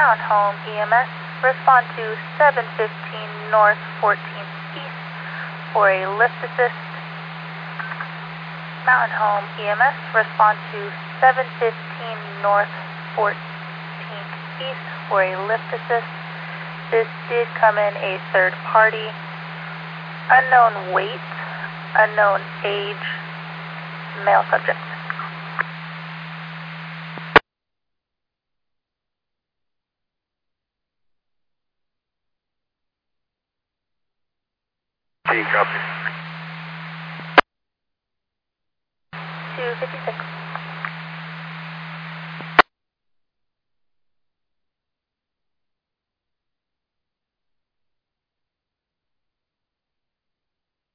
Mountain Home EMS, respond to 715 North 14th East for a lift assist. Mountain Home EMS, respond to 715 North 14th East for a lift assist. This did come in a third party. Unknown weight, unknown age, male subject. Copy. 256.